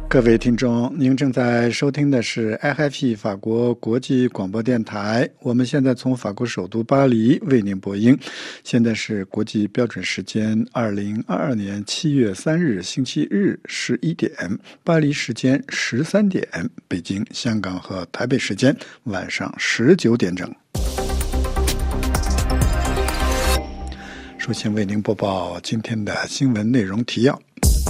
各位听众，您正在收听的是 RFI 法国国际广播电台。我们现在从法国首都巴黎为您播音。现在是国际标准时间2022年7月3日星期日11点，巴黎时间13点，北京、香港和台北时间晚上19点整。首先为您播报今天的新闻内容提要。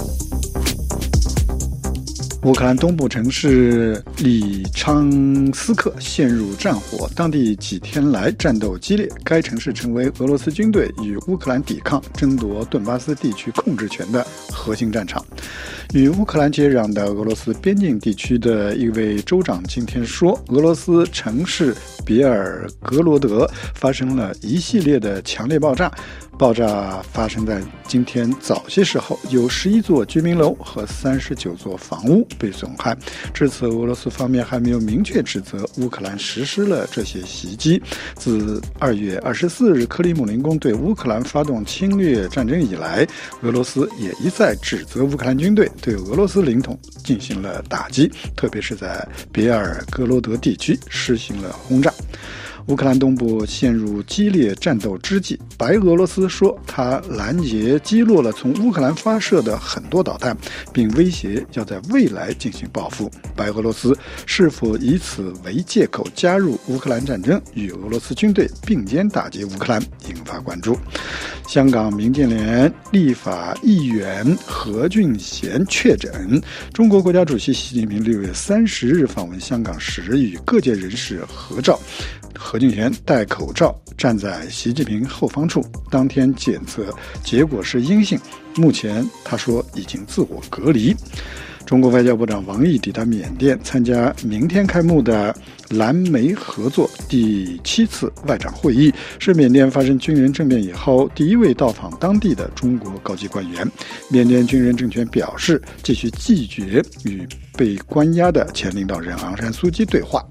乌克兰东部城市里昌斯克陷入战火，当地几天来战斗激烈，该城市成为俄罗斯军队与乌克兰抵抗、争夺顿巴斯地区控制权的核心战场。与乌克兰接壤的俄罗斯边境地区的一位州长今天说，俄罗斯城市别尔格罗德发生了一系列的强烈爆炸。爆炸发生在今天早些时候，有11座居民楼和39座房屋被损害。至此，俄罗斯方面还没有明确指责乌克兰实施了这些袭击。自2月24日克里姆林宫对乌克兰发动侵略战争以来，俄罗斯也一再指责乌克兰军队对俄罗斯领土进行了打击，特别是在别尔格罗德地区实行了轰炸。乌克兰东部陷入激烈战斗之际，白俄罗斯说他拦截击落了从乌克兰发射的很多导弹，并威胁要在未来进行报复。白俄罗斯是否以此为借口加入乌克兰战争，与俄罗斯军队并肩打击乌克兰，引发关注。香港民建联立法议员何俊贤确诊。中国国家主席习近平6月30日访问香港时，与各界人士合照。何俊贤戴口罩站在习近平后方处，当天检测结果是阴性，目前他说已经自我隔离。中国外交部长王毅抵达缅甸，参加明天开幕的蓝莓合作第7次外长会议，是缅甸发生军人政变以后第一位到访当地的中国高级官员。缅甸军人政权表示继续拒绝与被关押的前领导人昂山素季对话。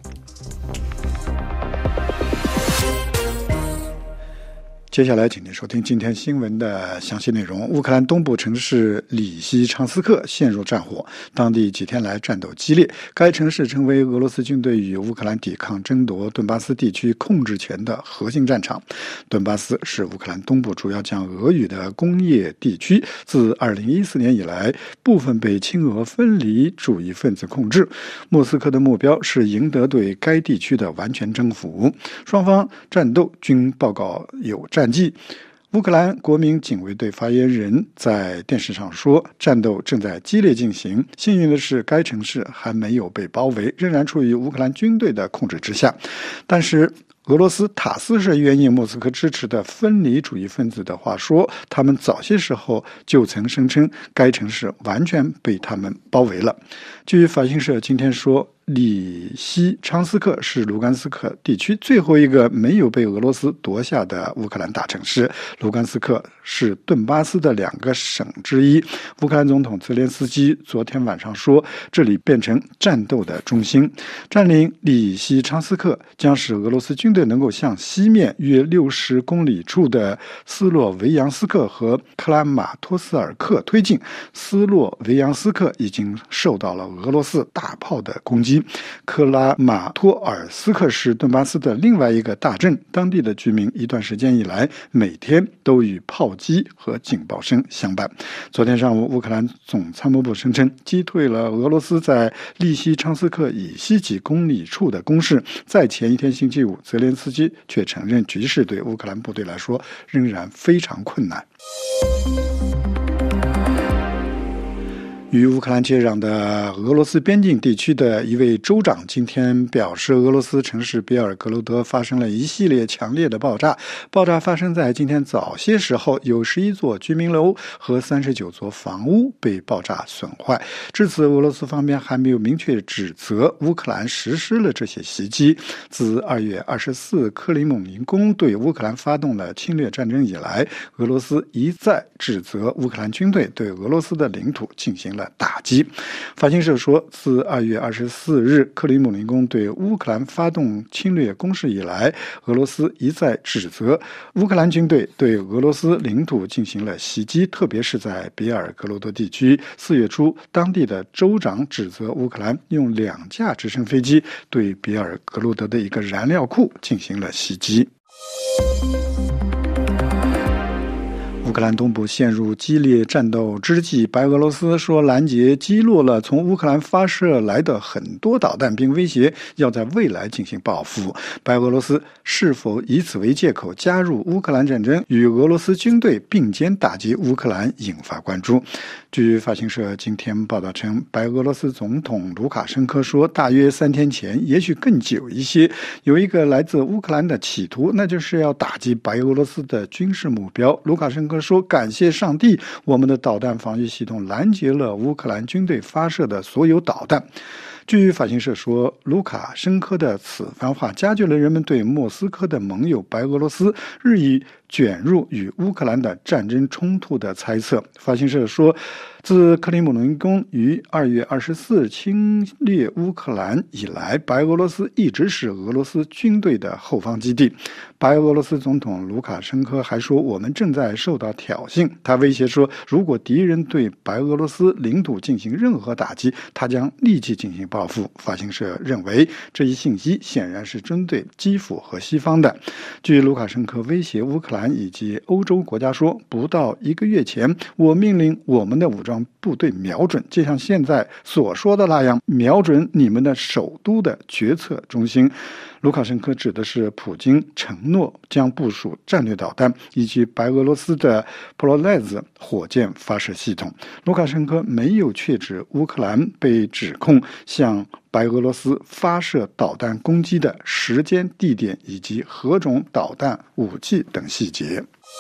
接下来请您收听今天新闻的详细内容。乌克兰东部城市里西昌斯克陷入战火，当地几天来战斗激烈，该城市成为俄罗斯军队与乌克兰抵抗、争夺顿巴斯地区控制权的核心战场。顿巴斯是乌克兰东部主要讲俄语的工业地区，自2014年以来，部分被亲俄分离主义分子控制。莫斯科的目标是赢得对该地区的完全征服。双方战斗均报告有战绩。乌克兰国民警卫队发言人在电视上说，战斗正在激烈进行，幸运的是该城市还没有被包围，仍然处于乌克兰军队的控制之下。但是俄罗斯塔斯社援引莫斯科支持的分离主义分子的话说，他们早些时候就曾声称该城市完全被他们包围了。据法新社今天说，里西昌斯克是卢甘斯克地区最后一个没有被俄罗斯夺下的乌克兰大城市。卢甘斯克是顿巴斯的2个省之一。乌克兰总统泽连斯基昨天晚上说，这里变成战斗的中心。占领里西昌斯克将使俄罗斯军队能够向西面约60公里处的斯洛维扬斯克和克拉马托斯尔克推进。斯洛维扬斯克已经受到了俄罗斯大炮的攻击。克拉马托尔斯克是顿巴斯的另外一个大镇，当地的居民一段时间以来每天都与炮击和警报声相伴。昨天上午，乌克兰总参谋部声称击退了俄罗斯在利西昌斯克以西几公里处的攻势。在前一天星期五，泽连斯基却承认局势对乌克兰部队来说仍然非常困难。与乌克兰接壤的俄罗斯边境地区的一位州长今天表示，俄罗斯城市别尔格罗德发生了一系列强烈的爆炸。爆炸发生在今天早些时候，有11座居民楼和39座房屋被爆炸损坏。至此，俄罗斯方面还没有明确指责乌克兰实施了这些袭击。自2月24日克里姆林宫对乌克兰发动了侵略战争以来，俄罗斯一再指责乌克兰军队对俄罗斯的领土进行了的打击。法新社说，自2月24日克里姆林宫对乌克兰发动侵略攻势以来，俄罗斯一再指责乌克兰军队对俄罗斯领土进行了袭击，特别是在别尔格罗德地区。4月初，当地的州长指责乌克兰用2架直升飞机对别尔格罗德的一个燃料库进行了袭击。乌克兰东部陷入激烈战斗之际，白俄罗斯说拦截击落了从乌克兰发射来的很多导弹，并威胁要在未来进行报复。白俄罗斯是否以此为借口加入乌克兰战争，与俄罗斯军队并肩打击乌克兰，引发关注。据法新社今天报道称，白俄罗斯总统卢卡申科说，大约3天前，也许更久一些，有一个来自乌克兰的企图，那就是要打击白俄罗斯的军事目标。卢卡申科说，感谢上帝，我们的导弹防御系统拦截了乌克兰军队发射的所有导弹。据法新社说，卢卡申科的此番话加剧了人们对莫斯科的盟友白俄罗斯日益卷入与乌克兰的战争冲突的猜测。法新社说，自克里姆林宫于2月24日侵略乌克兰以来，白俄罗斯一直是俄罗斯军队的后方基地。白俄罗斯总统卢卡申科还说，我们正在受到挑衅。他威胁说，如果敌人对白俄罗斯领土进行任何打击，他将立即进行报复。法新社认为，这一信息显然是针对基辅和西方的。据卢卡申科威胁乌克兰以及欧洲国家说，不到1个月前，我命令我们的武装部队瞄准，就像现在所说的那样，瞄准你们的首都的决策中心。卢卡申科指的是普京承诺将部署战略导弹以及白俄罗斯的普罗莱兹火箭发射系统。卢卡申科没有确指乌克兰被指控向白俄罗斯发射导弹攻击的时间、地点以及何种导弹武器等细节。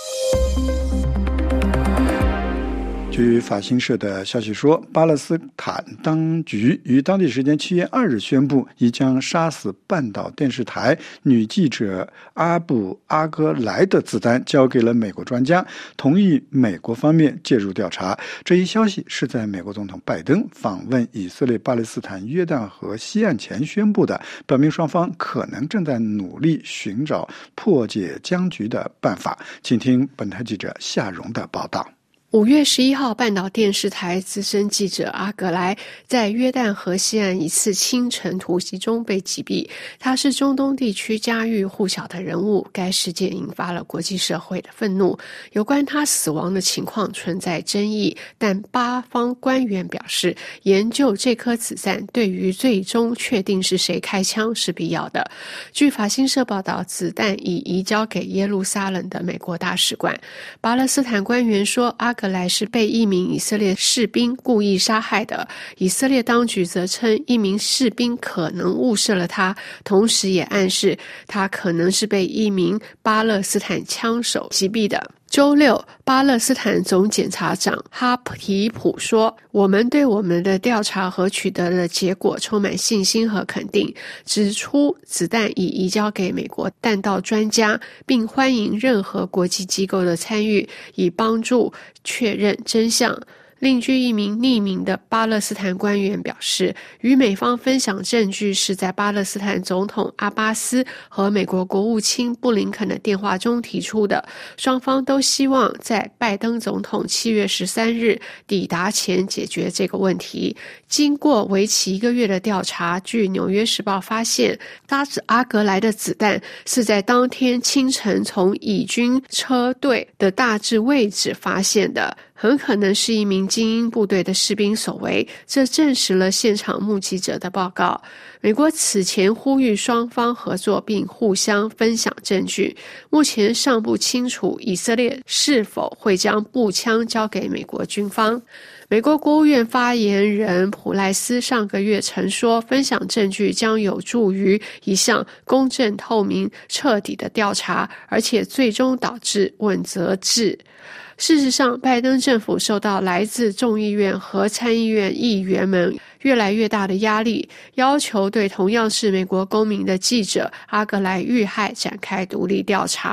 据法新社的消息说，巴勒斯坦当局于当地时间7月2日宣布，已将杀死半岛电视台女记者阿布阿戈莱的子弹交给了美国专家，同意美国方面介入调查。这一消息是在美国总统拜登访问以色列、巴勒斯坦、约旦河西岸前宣布的，表明双方可能正在努力寻找破解僵局的办法。请听本台记者夏蓉的报道。 5月11号，半岛电视台资深记者阿格莱在约旦河西岸一次清晨突袭中被击毙。他是中东地区家喻户晓的人物，该事件引发了国际社会的愤怒。有关他死亡的情况存在争议，但巴方官员表示，研究这颗子弹对于最终确定是谁开枪是必要的。据法新社报道，子弹已移交给耶路撒冷的美国大使馆。巴勒斯坦官员说，阿格莱是被一名以色列士兵故意杀害的。以色列当局则称一名士兵可能误射了他，同时也暗示他可能是被一名巴勒斯坦枪手击毙的。周六，巴勒斯坦总检察长哈提普说，我们对我们的调查和取得的结果充满信心和肯定，指出子弹已移交给美国弹道专家，并欢迎任何国际机构的参与，以帮助确认真相。另据一名匿名的巴勒斯坦官员表示，与美方分享证据是在巴勒斯坦总统阿巴斯和美国国务卿布林肯的电话中提出的。双方都希望在拜登总统7月13日抵达前解决这个问题。经过为期1个月的调查，据《纽约时报》发现，杀死阿格莱的子弹是在当天清晨从以军车队的大致位置发现的，很可能是一名精英部队的士兵所为，这证实了现场目击者的报告。美国此前呼吁双方合作并互相分享证据，目前尚不清楚以色列是否会将步枪交给美国军方。美国国务院发言人普赖斯上个月曾说，分享证据将有助于一项公正、透明、彻底的调查，而且最终导致问责制。事实上，拜登政府受到来自众议院和参议院议员们越来越大的压力，要求对同样是美国公民的记者阿格莱遇害展开独立调查。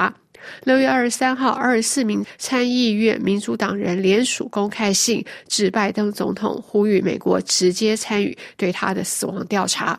6月23号，24名参议院民主党人联署公开信致拜登总统，呼吁美国直接参与对他的死亡调查。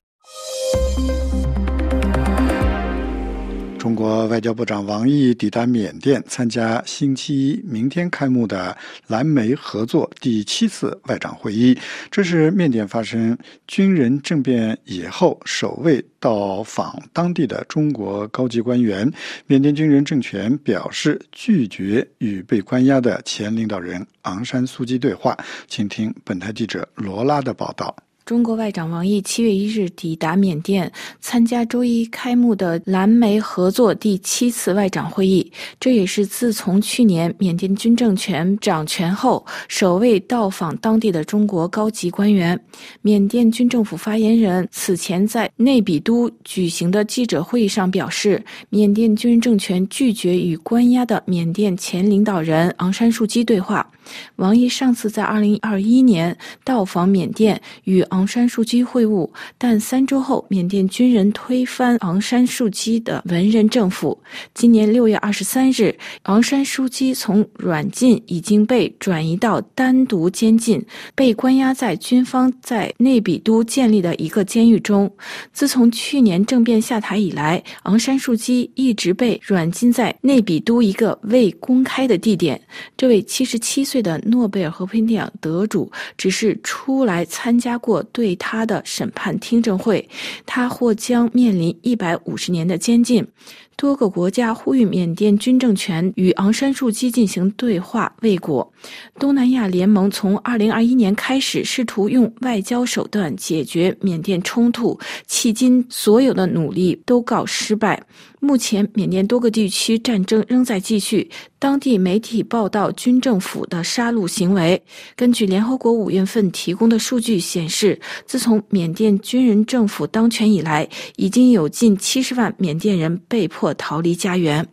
中国外交部长王毅抵达缅甸，参加星期一明天开幕的蓝莓合作第7次外长会议。这是缅甸发生军人政变以后首位到访当地的中国高级官员。缅甸军人政权表示拒绝与被关押的前领导人昂山素季对话。请听本台记者罗拉的报道。 中国外长王毅7月1日抵达缅甸，参加周一开幕的蓝莓合作第7次外长会议。这也是自从去年缅甸军政权掌权后，首位到访当地的中国高级官员。缅甸军政府发言人此前在内比都举行的记者会议上表示，缅甸军人政权拒绝与关押的缅甸前领导人昂山素季对话。王毅上次在2021年到访缅甸，与昂山素季会晤，但3周后，缅甸军人推翻昂山素季的文人政府。今年6月23日，昂山素季从软禁已经被转移到单独监禁，被关押在军方在内比都建立的一个监狱中。自从去年政变下台以来，昂山素季一直被软禁在内比都一个未公开的地点。这位77岁的诺贝尔和平奖得主只是出来参加过对他的审判听证会，他或将面临150年的监禁。多个国家呼吁缅甸军政权与昂山素季进行对话未果。东南亚联盟从2021年开始试图用外交手段解决缅甸冲突，迄今所有的努力都告失败。目前缅甸多个地区战争仍在继续，当地媒体报道军政府的杀戮行为。根据联合国5月份提供的数据显示，自从缅甸军人政府当权以来，已经有近70万缅甸人被迫逃离家园。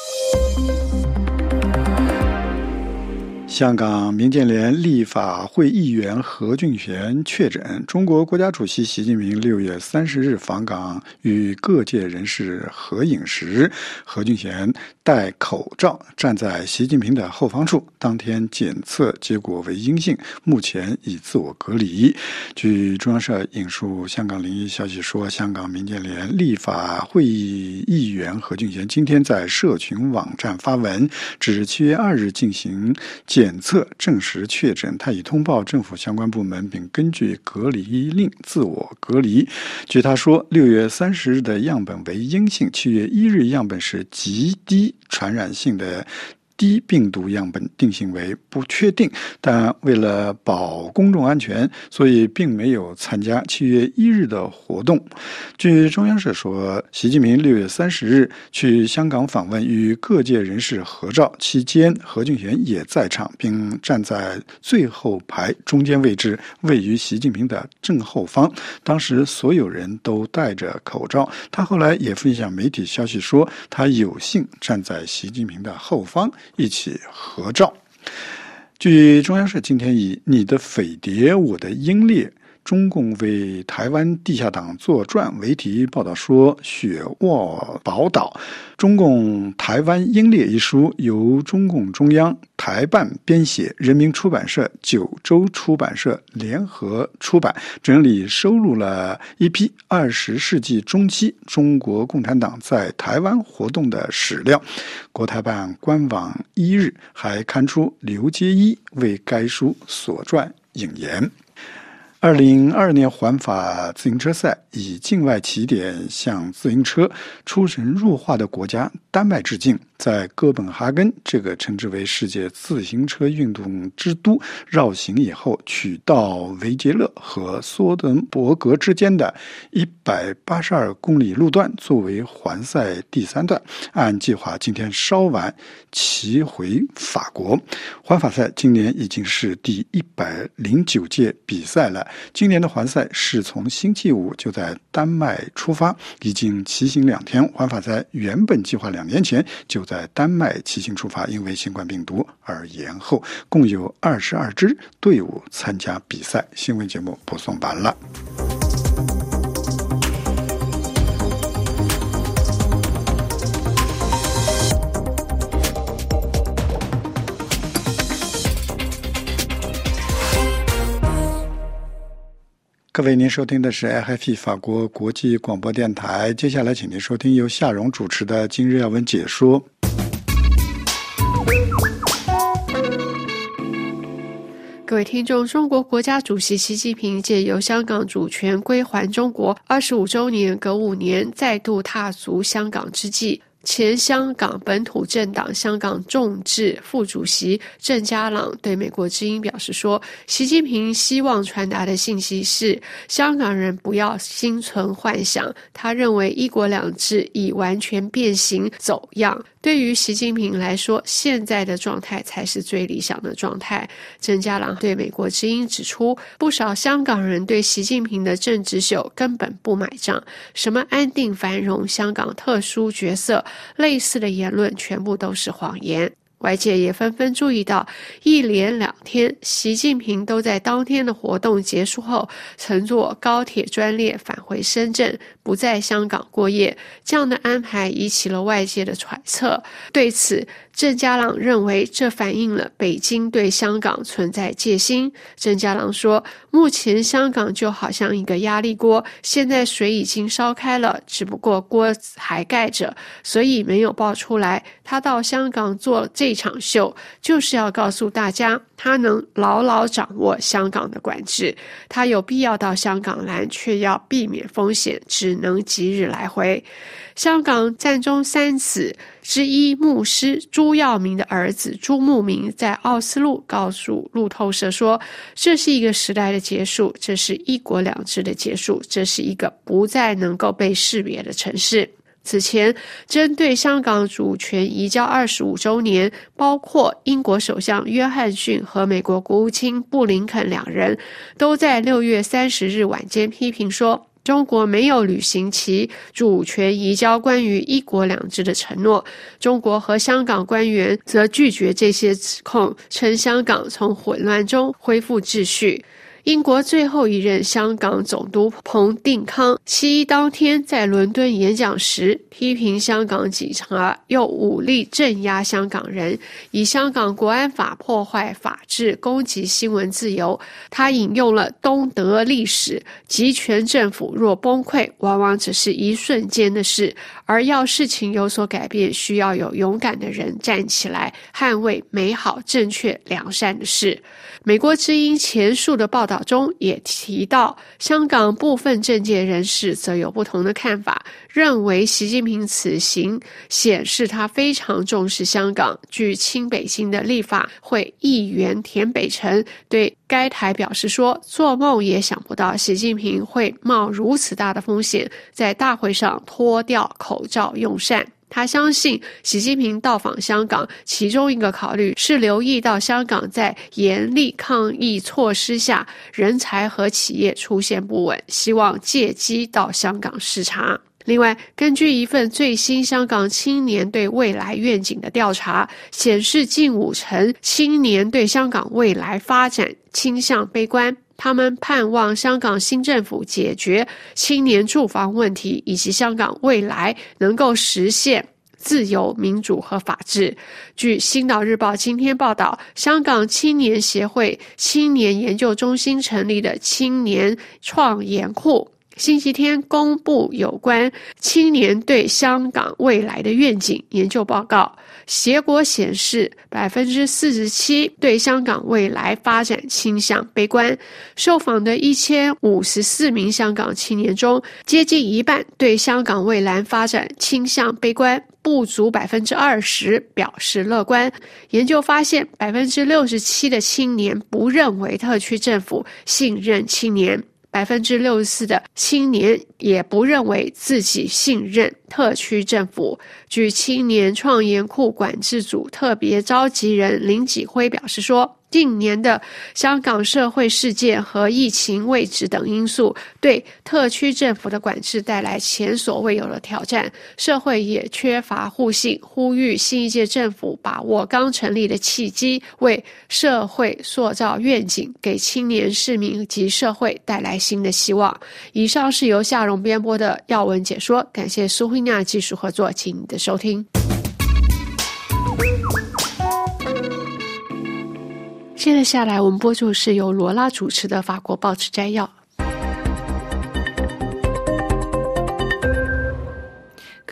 香港民建联立法会议员何俊贤确诊。中国国家主席习近平6月30日访港与各界人士合影时，何俊贤戴口罩站在习近平的后方处，当天检测结果为阴性，目前已自我隔离。据中央社引述香港01消息说，香港民建联立法会议员何俊贤今天在社群网站发文，指7月2日进行检测证实确诊，他已通报政府相关部门，并根据隔离令自我隔离。据他说，6月30日的样本为阴性，7月1日样本是极低传染性的低病毒样本，定性为不确定，但为了保公众安全，所以并没有参加7月1日的活动。据中央社说，习近平6月30日去香港访问，与各界人士合照，期间何俊贤也在场，并站在最后排中间位置，位于习近平的正后方。当时所有人都戴着口罩。他后来也分享媒体消息说，他有幸站在习近平的后方一起合照。据中央社今天以“你的匪谍，我的英烈，中共为台湾地下党作传”为题报道说，雪沃宝岛中共台湾英烈一书由中共中央台办编写，人民出版社、九州出版社联合出版，整理收录了一批20世纪中期中国共产党在台湾活动的史料。国台办官网1日还刊出刘阶一为该书所撰引言。2022年环法自行车赛以境外起点向自行车出神入化的国家丹麦致敬，在哥本哈根这个称之为世界自行车运动之都绕行以后，取道维杰勒和索登伯格之间的182公里路段作为环赛第3段，按计划今天稍晚骑回法国。环法赛今年已经是第109届比赛了。今年的环赛是从星期五就在丹麦出发，已经骑行2天。环法赛原本计划2年前就在丹麦骑行出发，因为新冠病毒而延后。共有22支队伍参加比赛。新闻节目播送完了。 各位，您收听的是 RFI 法国国际广播电台。接下来请您收听由夏蓉主持的今日要闻解说。 各位听众，中国国家主席习近平借由香港主权归还中国25周年隔5年再度踏足香港之际，前香港本土政党香港众志副主席郑家朗对美国之音表示说，习近平希望传达的信息是香港人不要心存幻想，他认为一国两制已完全变形走样，对于习近平来说，现在的状态才是最理想的状态。郑家朗对美国之音指出，不少香港人对习近平的政治秀根本不买账，什么安定繁荣、香港特殊角色，类似的言论全部都是谎言。外界也纷纷注意到，一连2天，习近平都在当天的活动结束后，乘坐高铁专列返回深圳，不在香港过夜。这样的安排引起了外界的揣测。对此，郑家朗认为这反映了北京对香港存在戒心。郑家朗说，目前香港就好像一个压力锅，现在水已经烧开了，只不过锅还盖着，所以没有爆出来。他到香港做这场秀，就是要告诉大家，他能牢牢掌握香港的管制。他有必要到香港来，却要避免风险，只能即日来回。香港战中3子之一牧师朱耀明的儿子朱慕明在奥斯陆告诉路透社说，这是一个时代的结束，这是一国两制的结束，这是一个不再能够被识别的城市。此前，针对香港主权移交25周年，包括英国首相约翰逊和美国国务卿布林肯2人都在6月30日晚间批评说，中国没有履行其主权移交关于一国两制的承诺。中国和香港官员则拒绝这些指控，称香港从混乱中恢复秩序。英国最后一任香港总督彭定康7.1当天在伦敦演讲时，批评香港警察用武力镇压香港人，以香港国安法破坏法治，攻击新闻自由。他引用了东德历史，集权政府若崩溃，往往只是一瞬间的事，而要事情有所改变，需要有勇敢的人站起来，捍卫美好、正确、良善的事。美国之音前述的报道中也提到，香港部分政界人士则有不同的看法，认为习近平此行显示他非常重视香港。据亲北京的立法会议员田北辰对该台表示说，做梦也想不到习近平会冒如此大的风险，在大会上脱掉口罩用膳。他相信习近平到访香港，其中一个考虑是留意到香港在严厉抗疫措施下，人才和企业出现不稳，希望借机到香港视察。另外，根据一份最新香港青年对未来愿景的调查显示，近50%青年对香港未来发展倾向悲观。他们盼望香港新政府解决青年住房问题，以及香港未来能够实现自由、民主和法治。据《星岛日报》今天报道，香港青年协会青年研究中心成立的青年创研库星期天公布有关青年对香港未来的愿景研究报告，结果显示 47% 对香港未来发展倾向悲观。受访的1054名香港青年中，接近一半对香港未来发展倾向悲观，不足 20% 表示乐观。研究发现 67% 的青年不认为特区政府信任青年，64% 的青年也不认为自己信任特区政府。据青年创研库管制组特别召集人林启辉表示说，近年的香港社会事件和疫情未知等因素对特区政府的管制带来前所未有的挑战，社会也缺乏互信，呼吁新一届政府把握刚成立的契机，为社会塑造愿景，给青年市民及社会带来新的希望。以上是由夏蓉编播的要闻解说，感谢苏慧娜技术合作，请你的收听。接着下来我们播出是由罗拉主持的法国报纸摘要。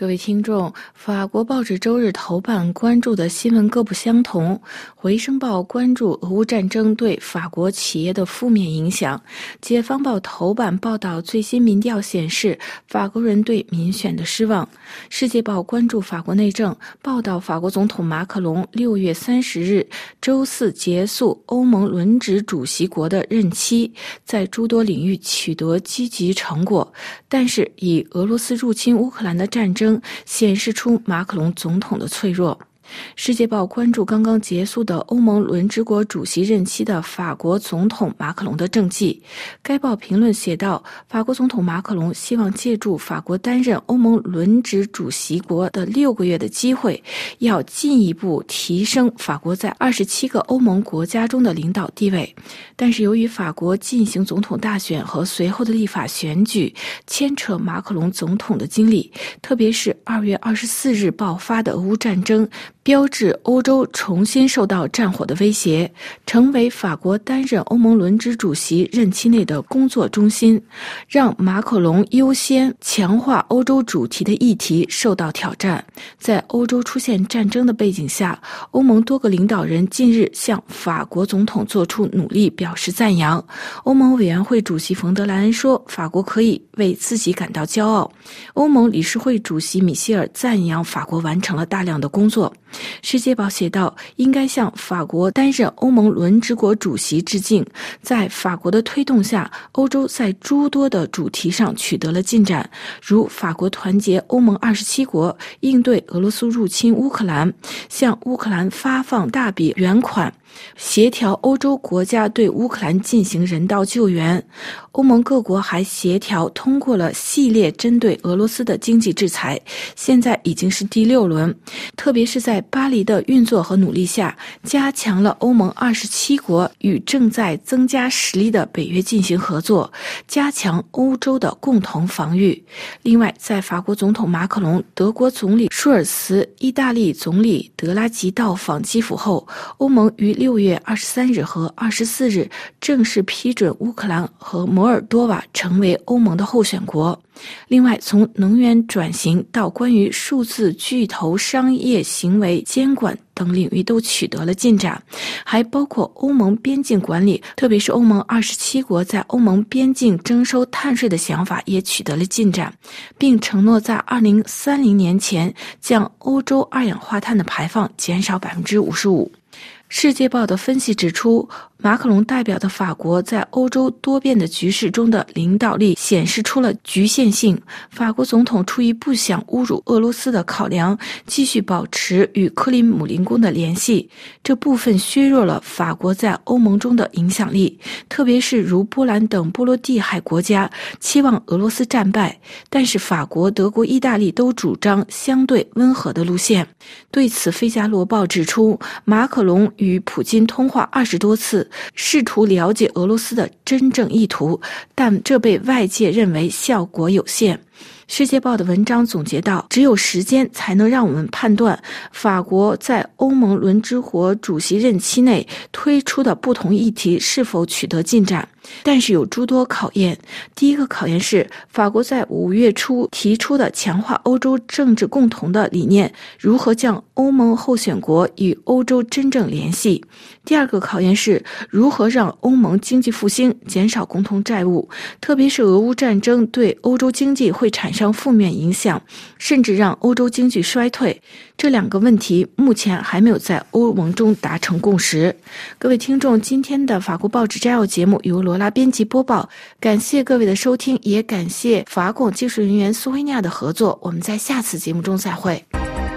各位听众，法国报纸周日头版关注的新闻各不相同。回声报关注俄乌战争对法国企业的负面影响。解放报头版报道最新民调显示法国人对民选的失望。世界报关注法国内政，报道法国总统马克龙6月30日周四结束欧盟轮值主席国的任期，在诸多领域取得积极成果，但是以俄罗斯入侵乌克兰的战争显示出马克龙总统的脆弱。世界报关注刚刚结束的欧盟轮值国主席任期的法国总统马克龙的政绩。该报评论写道，法国总统马克龙希望借助法国担任欧盟轮值主席国的6个月的机会，要进一步提升法国在27个欧盟国家中的领导地位。但是由于法国进行总统大选和随后的立法选举牵扯马克龙总统的精力，特别是2月24日爆发的俄乌战争，标志欧洲重新受到战火的威胁，成为法国担任欧盟轮值主席任期内的工作中心，让马克龙优先强化欧洲主题的议题受到挑战。在欧洲出现战争的背景下，欧盟多个领导人近日向法国总统做出努力表示赞扬。欧盟委员会主席冯德莱恩说，法国可以为自己感到骄傲。欧盟理事会主席米歇尔赞扬法国完成了大量的工作。世界报写道，应该向法国担任欧盟轮值国主席致敬。在法国的推动下，欧洲在诸多的主题上取得了进展，如法国团结欧盟27国应对俄罗斯入侵乌克兰，向乌克兰发放大笔援款，协调欧洲国家对乌克兰进行人道救援。欧盟各国还协调通过了系列针对俄罗斯的经济制裁，现在已经是第6轮。特别是在巴黎的运作和努力下，加强了欧盟27国与正在增加实力的北约进行合作，加强欧洲的共同防御。另外，在法国总统马克龙、德国总理舒尔茨、意大利总理德拉吉到访基辅后，欧盟于6月23日和24日正式批准乌克兰和摩尔多瓦成为欧盟的候选国。另外，从能源转型到关于数字巨头商业行为监管等领域都取得了进展，还包括欧盟边境管理，特别是欧盟27国在欧盟边境征收碳税的想法也取得了进展，并承诺在2030年前将欧洲二氧化碳的排放减少55%。世界报的分析指出，马克龙代表的法国在欧洲多变的局势中的领导力显示出了局限性。法国总统出于不想侮辱俄罗斯的考量，继续保持与克里姆林宫的联系，这部分削弱了法国在欧盟中的影响力，特别是如波兰等波罗的海国家期望俄罗斯战败，但是法国、德国、意大利都主张相对温和的路线。对此，《费加罗报》指出，马克龙与普京通话20多次，试图了解俄罗斯的真正意图，但这被外界认为效果有限。世界报的文章总结道，只有时间才能让我们判断法国在欧盟轮值国主席任期内推出的不同议题是否取得进展，但是有诸多考验。第一个考验是法国在5月初提出的强化欧洲政治共同的理念如何将欧盟候选国与欧洲真正联系。第二个考验是如何让欧盟经济复兴，减少共同债务，特别是俄乌战争对欧洲经济会产生负面影响，甚至让欧洲经济衰退。这2个问题目前还没有在欧盟中达成共识。各位听众，今天的法国报纸摘要节目由罗拉编辑播报，感谢各位的收听，也感谢法广技术人员苏菲尼亚的合作。我们在下次节目中再会。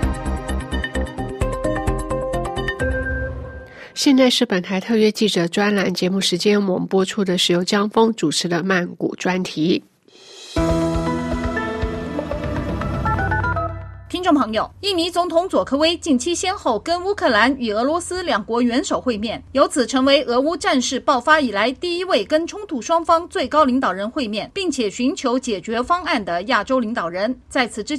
现在是本台特约记者专栏节目时间，我们播出的是由江峰主持的曼谷专题。 听众朋友，印尼总统佐科威近期先后跟乌克兰与俄罗斯2国元首会面，由此成为俄乌战事爆发以来第一位跟冲突双方最高领导人会面，并且寻求解决方案的亚洲领导人。在此之前，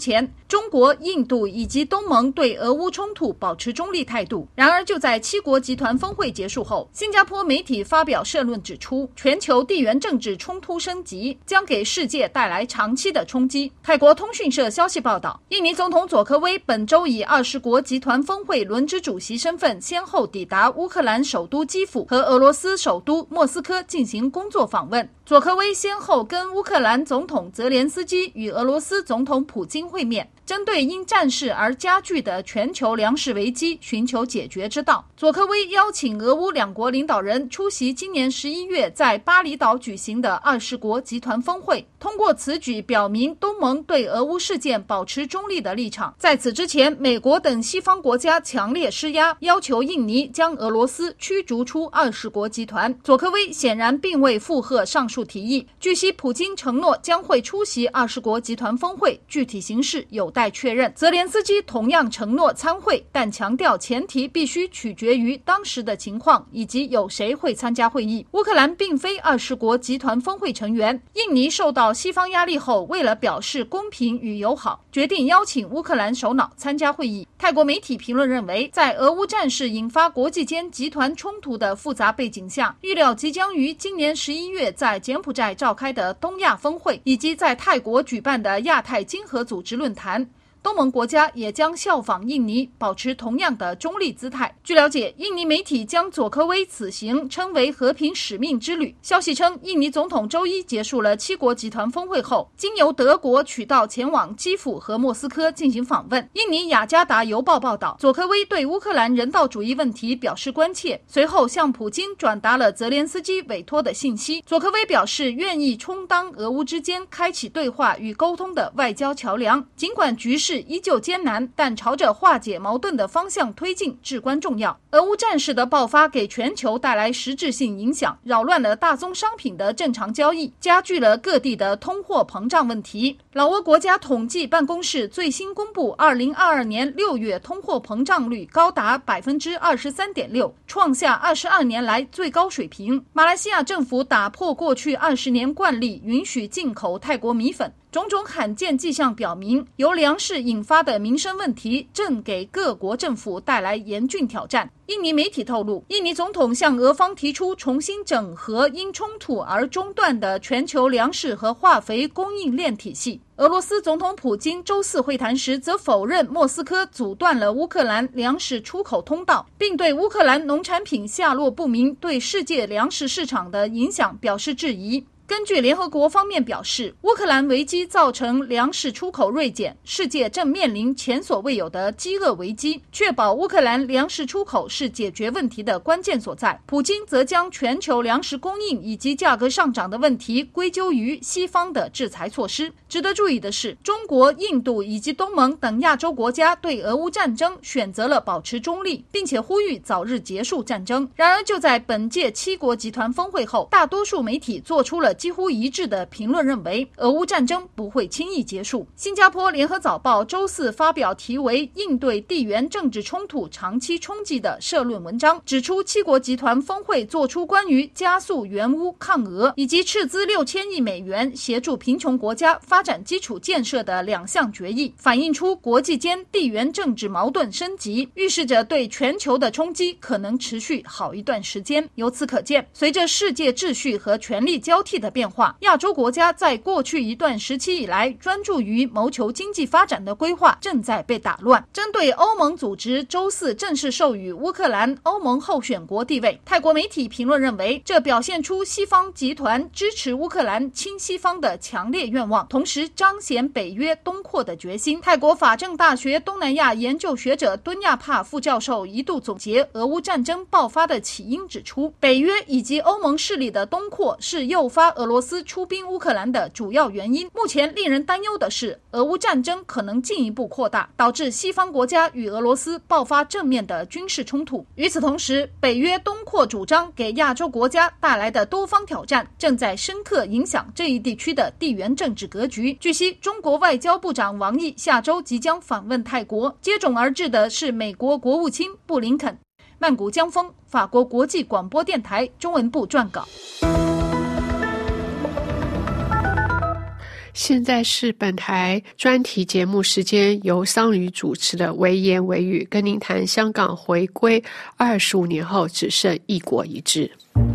中国、印度以及东盟对俄乌冲突保持中立态度。然而，就在7国集团峰会结束后，新加坡媒体发表社论指出，全球地缘政治冲突升级将给世界带来长期的冲击。泰国通讯社消息报道，印尼总统佐科威本周以20国集团峰会轮值主席身份，先后抵达乌克兰首都基辅和俄罗斯首都莫斯科进行工作访问。佐科威先后跟乌克兰总统泽连斯基与俄罗斯总统普京会面，针对因战事而加剧的全球粮食危机寻求解决之道。佐科威邀请俄乌两国领导人出席今年11月在巴厘岛举行的20国集团峰会，通过此举表明东盟对俄乌事件保持中立的立场。在此之前，美国等西方国家强烈施压，要求印尼将俄罗斯驱逐出20国集团。佐科威显然并未附和上述提议。据悉，普京承诺将会出席20国集团峰会，具体形式有待确认。泽连斯基同样承诺参会，但强调前提必须取决于当时的情况以及有谁会参加会议。乌克兰并非20国集团峰会成员，印尼受到西方压力后，为了表示公平与友好，决定邀请乌克兰首脑参加会议。泰国媒体评论认为，在俄乌战事引发国际间集团冲突的复杂背景下，预料即将于今年11月在柬埔寨召开的东亚峰会，以及在泰国举办的亚太经合组织论坛，东盟国家也将效仿印尼，保持同样的中立姿态。据了解，印尼媒体将佐科威此行称为和平使命之旅。消息称，印尼总统周一结束了7国集团峰会后，经由德国取道前往基辅和莫斯科进行访问。印尼雅加达邮报报道，佐科威对乌克兰人道主义问题表示关切，随后向普京转达了泽连斯基委托的信息。佐科威表示愿意充当俄乌之间开启对话与沟通的外交桥梁，尽管局势依旧艰难，但朝着化解矛盾的方向推进至关重要。俄乌战事的爆发给全球带来实质性影响，扰乱了大宗商品的正常交易，加剧了各地的通货膨胀问题。老挝国家统计办公室最新公布2022年6月通货膨胀率高达 23.6%， 创下22年来最高水平。马来西亚政府打破过去20年惯例，允许进口泰国米粉。种种罕见迹象表明，由粮食引发的民生问题正给各国政府带来严峻挑战。印尼媒体透露，印尼总统向俄方提出重新整合因冲突而中断的全球粮食和化肥供应链体系。俄罗斯总统普京周四会谈时则否认莫斯科阻断了乌克兰粮食出口通道，并对乌克兰农产品下落不明对世界粮食市场的影响表示质疑。根据联合国方面表示，乌克兰危机造成粮食出口锐减，世界正面临前所未有的饥饿危机，确保乌克兰粮食出口是解决问题的关键所在。普京则将全球粮食供应以及价格上涨的问题归咎于西方的制裁措施。值得注意的是，中国、印度以及东盟等亚洲国家对俄乌战争选择了保持中立，并且呼吁早日结束战争。然而，就在本届7国集团峰会后，大多数媒体做出了几乎一致的评论，认为俄乌战争不会轻易结束。新加坡联合早报周四发表题为应对地缘政治冲突长期冲击的社论文章，指出7国集团峰会做出关于加速援乌抗俄以及斥资6000亿美元协助贫穷国家发展基础建设的2项决议，反映出国际间地缘政治矛盾升级，预示着对全球的冲击可能持续好一段时间。由此可见，随着世界秩序和权力交替的变化，亚洲国家在过去一段时期以来专注于谋求经济发展的规划正在被打乱。针对欧盟组织周四正式授予乌克兰欧盟候选国地位，泰国媒体评论认为，这表现出西方集团支持乌克兰亲西方的强烈愿望，同时彰显北约东扩的决心。泰国法政大学东南亚研究学者敦亚帕副教授一度总结俄乌战争爆发的起因，指出北约以及欧盟势力的东扩是诱发俄罗斯出兵乌克兰的主要原因。目前令人担忧的是，俄乌战争可能进一步扩大，导致西方国家与俄罗斯爆发正面的军事冲突。与此同时，北约东扩主张给亚洲国家带来的多方挑战，正在深刻影响这一地区的地缘政治格局。据悉，中国外交部长王毅下周即将访问泰国，接踵而至的是美国国务卿布林肯。曼谷江峰，法国国际广播电台中文部撰稿。 现在是本台专题节目时间，由桑旅主持的微言微语，跟您谈香港回归25年后只剩一国一制。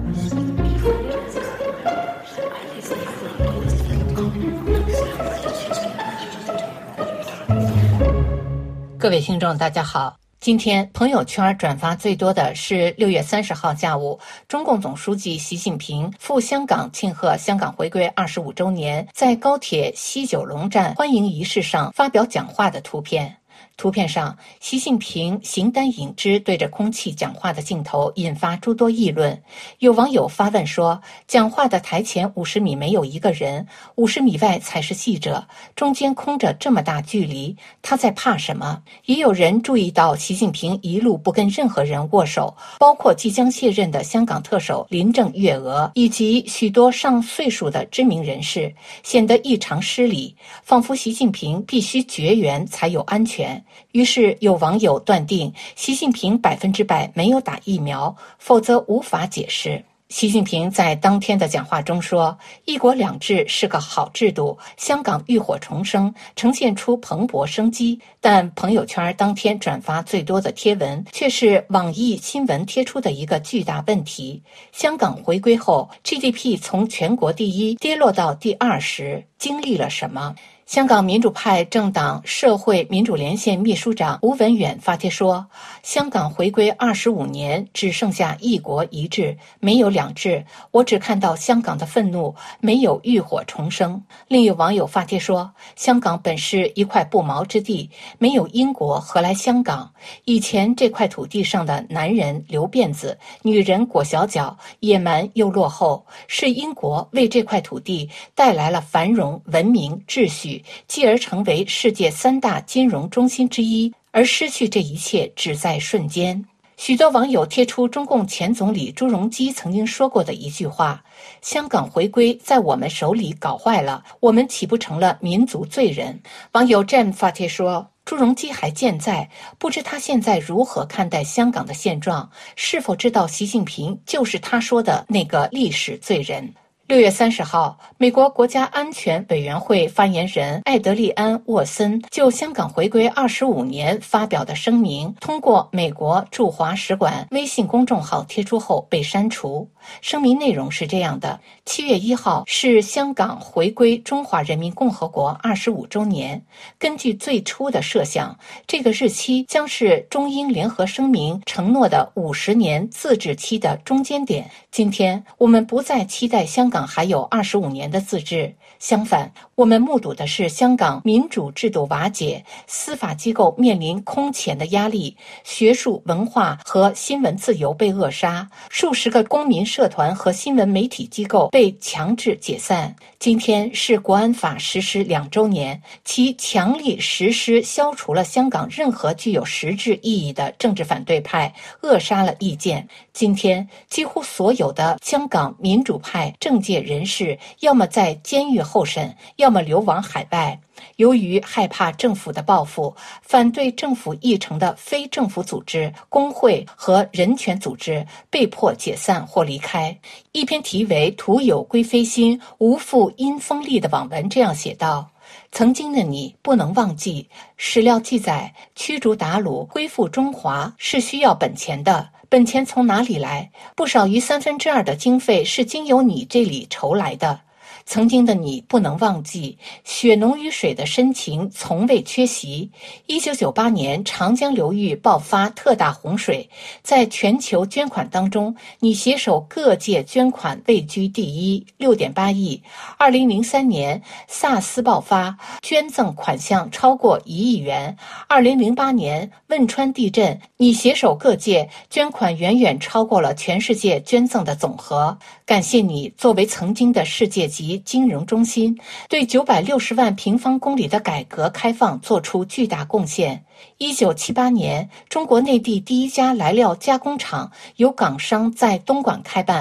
各位听众大家好，今天朋友圈转发最多的是6月30号下午，中共总书记习近平赴香港庆贺香港回归25周年，在高铁西九龙站欢迎仪式上发表讲话的图片。图片上，习近平形单影只对着空气讲话的镜头引发诸多议论。有网友发问说，讲话的台前50米没有一个人，50米外才是记者，中间空着这么大距离，他在怕什么？也有人注意到习近平一路不跟任何人握手，包括即将卸任的香港特首林郑月娥以及许多上岁数的知名人士，显得异常失礼，仿佛习近平必须绝缘才有安全。于是有网友断定习近平100%没有打疫苗，否则无法解释。习近平在当天的讲话中说，一国两制是个好制度，香港浴火重生，呈现出蓬勃生机。但朋友圈当天转发最多的贴文却是网易新闻贴出的一个巨大问题：香港回归后 GDP 从全国第1跌落到第20，经历了什么？香港民主派政党社会民主连线秘书长吴文远发帖说，香港回归25年，只剩下一国一制，没有两制，我只看到香港的愤怒，没有浴火重生。另有网友发帖说，香港本是一块不毛之地，没有英国何来香港？以前这块土地上的男人留辫子，女人裹小脚，野蛮又落后，是英国为这块土地带来了繁荣、文明、秩序，继而成为世界3大金融中心之一，而失去这一切只在瞬间。许多网友贴出中共前总理朱镕基曾经说过的一句话：香港回归在我们手里搞坏了，我们岂不成了民族罪人？网友 Jam 发帖说，朱镕基还健在，不知他现在如何看待香港的现状，是否知道习近平就是他说的那个历史罪人。6月30号，美国国家安全委员会发言人艾德利安·沃森就香港回归25年发表的声明，通过美国驻华使馆微信公众号贴出后被删除。声明内容是这样的：7月1号是香港回归中华人民共和国25周年。根据最初的设想，这个日期将是中英联合声明承诺的50年自治期的中间点。今天，我们不再期待香港还有25年的自治，相反，我们目睹的是香港民主制度瓦解，司法机构面临空前的压力，学术、文化和新闻自由被扼杀，数十个公民社团和新闻媒体机构被强制解散。今天是国安法实施2周年，其强力实施消除了香港任何具有实质意义的政治反对派，扼杀了意见。今天，几乎所有的香港民主派政界人士要么在监狱候审，要么流亡海外。由于害怕政府的报复，反对政府议程的非政府组织、工会和人权组织被迫解散或离开。一篇题为“徒有归非心，无复因锋利”的网文这样写道：曾经的你不能忘记，史料记载，驱逐鞑虏恢复中华是需要本钱的，本钱从哪里来？不少于2/3的经费是经由你这里筹来的。曾经的你不能忘记，血浓于水的深情从未缺席。1998年长江流域爆发特大洪水，在全球捐款当中，你携手各界捐款位居第一，6.8亿。2003年 SARS 爆发，捐赠款项超过1亿元。2008年汶川地震，你携手各界捐款远远超过了全世界捐赠的总和。感谢你作为曾经的世界级金融中心，对960万平方公里的改革开放做出巨大贡献。1978年，中国内地第一家来料加工厂由港商在东莞开办。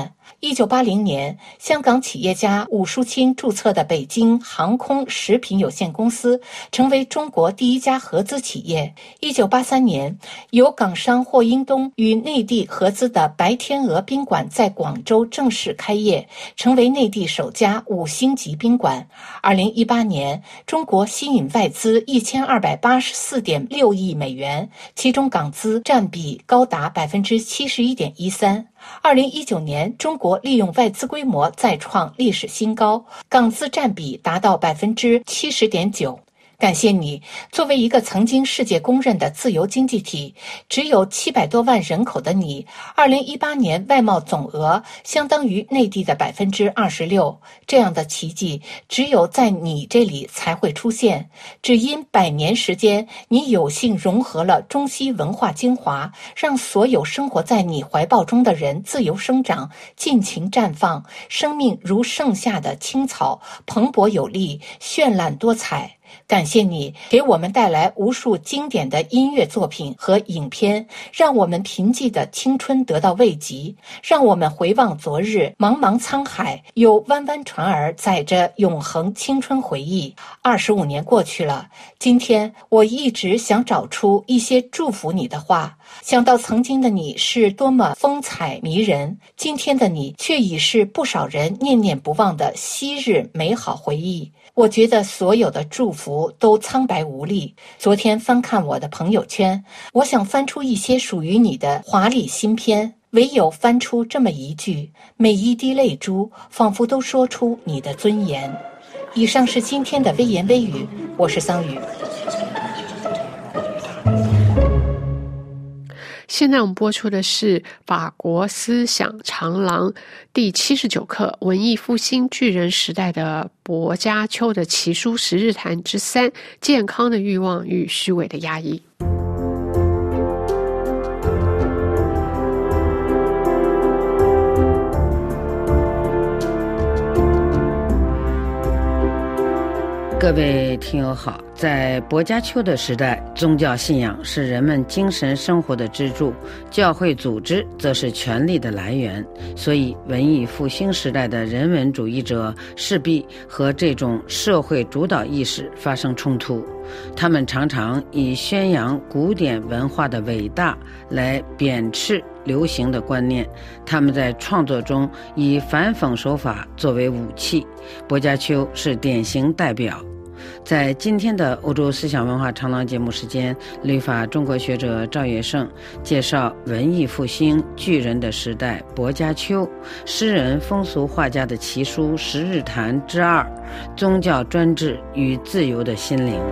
1980年，香港企业家伍淑清注册的北京航空食品有限公司成为中国第一家合资企业。1983年，由港商霍英东与内地合资的白天鹅宾馆在广州正式开业，成为内地首家5星级宾馆。2018年，中国吸引外资1284.6亿美元，其中港资占比高达71.13%。2019年，中国利用外资规模再创历史新高，港资占比达到70.9%。感谢你，作为一个曾经世界公认的自由经济体，只有700多万人口的你，2018年外贸总额相当于内地的26%。这样的奇迹只有在你这里才会出现。只因100年时间，你有幸融合了中西文化精华，让所有生活在你怀抱中的人自由生长，尽情绽放，生命如盛夏的青草，蓬勃有力，绚烂多彩。感谢你给我们带来无数经典的音乐作品和影片，让我们贫瘠的青春得到慰藉，让我们回望昨日，茫茫沧海有弯弯船儿载着永恒青春回忆。25年过去了，今天我一直想找出一些祝福你的话，想到曾经的你是多么风采迷人，今天的你却已是不少人念念不忘的昔日美好回忆。我觉得所有的祝福都苍白无力。昨天翻看我的朋友圈，我想翻出一些属于你的华丽新篇，唯有翻出这么一句，每一滴泪珠仿佛都说出你的尊严。以上是今天的微言微语，我是桑宇。 现在我们播出的是法国思想长廊第79课文艺复兴巨人时代的薄伽丘的奇书10日谈之3，健康的欲望与虚伪的压抑。 各位听友好，在薄伽丘的时代，宗教信仰是人们精神生活的支柱，教会组织则是权力的来源，所以文艺复兴时代的人文主义者势必和这种社会主导意识发生冲突。他们常常以宣扬古典文化的伟大来贬斥流行的观念，他们在创作中以反讽手法作为武器，薄伽丘是典型代表。在今天的欧洲思想文化长廊节目时间，旅法中国学者赵月胜介绍文艺复兴巨人的时代薄伽丘，诗人风俗画家的奇书10日谈之2，宗教专制与自由的心灵。